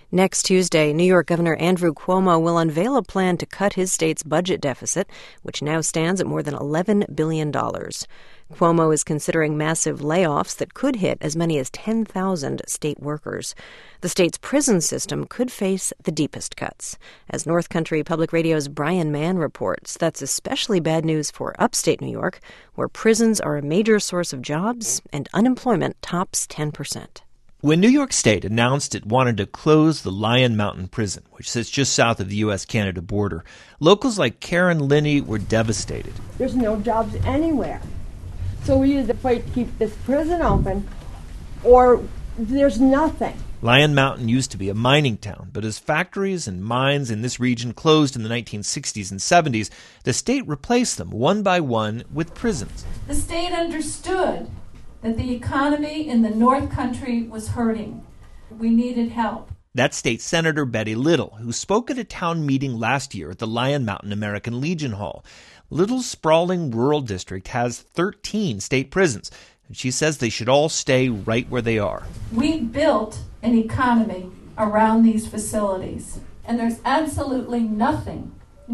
Next Tuesday, New York Governor Andrew Cuomo will unveil a plan to cut his state's budget deficit, which now stands at more than $11 billion. Cuomo is considering massive layoffs that could hit as many as 10,000 state workers. The state's prison system could face the deepest cuts. As North Country Public Radio's Brian Mann reports, that's especially bad news for upstate New York, where prisons are a major source of jobs and unemployment tops 10%. When New York State announced it wanted to close the Lyon Mountain Prison, which sits just south of the U.S.-Canada border, locals like Karen Linney were devastated. There's no jobs anywhere. So we either fight to keep this prison open, or there's nothing. Lyon Mountain used to be a mining town, but as factories and mines in this region closed in the 1960s and 70s, the state replaced them one by one with prisons. The state understood that the economy in the North Country was hurting. We needed help. That's State Senator Betty Little, who spoke at a town meeting last year at the Lyon Mountain American Legion Hall. Little's sprawling rural district has 13 state prisons, and she says they should all stay right where they are. We built an economy around these facilities, and there's absolutely nothing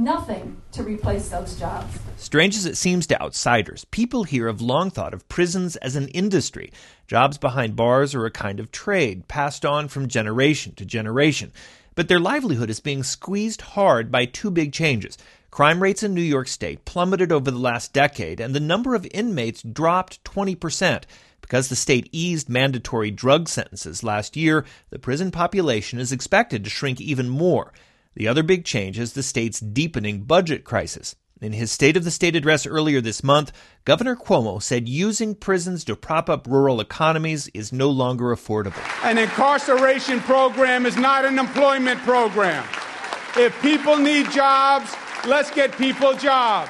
to replace those jobs. Strange as it seems to outsiders, people here have long thought of prisons as an industry. Jobs behind bars are a kind of trade, passed on from generation to generation. But their livelihood is being squeezed hard by two big changes. Crime rates in New York State plummeted over the last decade, and the number of inmates dropped 20%. Because the state eased mandatory drug sentences last year, the prison population is expected to shrink even more. The other big change is the state's deepening budget crisis. In his State of the State address earlier this month, Governor Cuomo said using prisons to prop up rural economies is no longer affordable. An incarceration program is not an employment program. If people need jobs, let's get people jobs.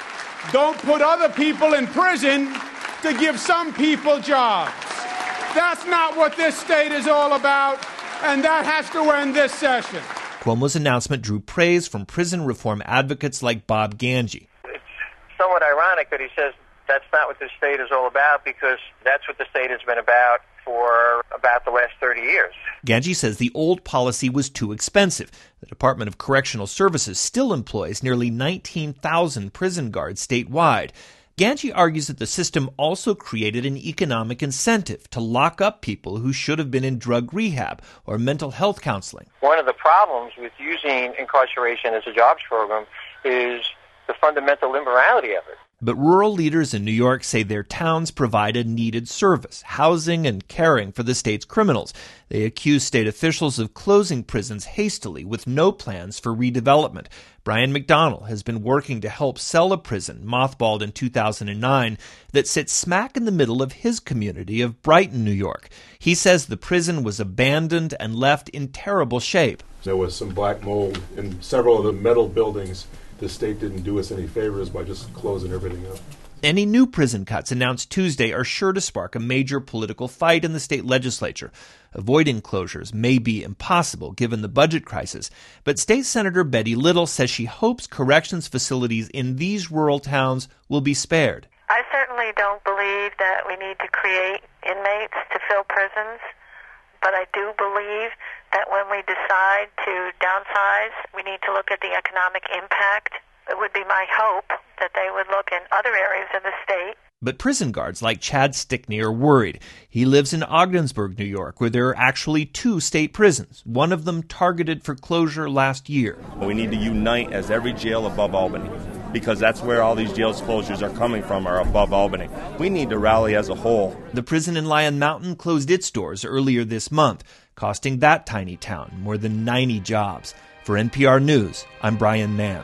Don't put other people in prison to give some people jobs. That's not what this state is all about, and that has to end this session. Cuomo's announcement drew praise from prison reform advocates like Bob Ganji. It's somewhat ironic that he says that's not what this state is all about, because that's what the state has been about for about the last 30 years. Ganji says the old policy was too expensive. The Department of Correctional Services still employs nearly 19,000 prison guards statewide. Ganji argues that the system also created an economic incentive to lock up people who should have been in drug rehab or mental health counseling. One of the problems with using incarceration as a jobs program is the fundamental immorality of it. But rural leaders in New York say their towns provide a needed service, housing and caring for the state's criminals. They accuse state officials of closing prisons hastily with no plans for redevelopment. Brian McDonnell has been working to help sell a prison, mothballed in 2009, that sits smack in the middle of his community of Brighton, New York. He says the prison was abandoned and left in terrible shape. There was some black mold in several of the metal buildings. The state didn't do us any favors by just closing everything up. Any new prison cuts announced Tuesday are sure to spark a major political fight in the state legislature. Avoiding closures may be impossible given the budget crisis, but State Senator Betty Little says she hopes corrections facilities in these rural towns will be spared. I certainly don't believe that we need to create inmates to fill prisons, but I do believe that when we decide to downsize, we need to look at the economic impact. It would be my hope that they would look in other areas of the state. But prison guards like Chad Stickney are worried. He lives in Ogdensburg, New York, where there are actually 2 state prisons, one of them targeted for closure last year. We need to unite as every jail above Albany, because that's where all these jail closures are coming from, are above Albany. We need to rally as a whole. The prison in Lyon Mountain closed its doors earlier this month, costing that tiny town more than 90 jobs. For NPR News, I'm Brian Mann.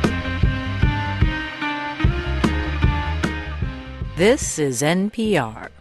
This is NPR.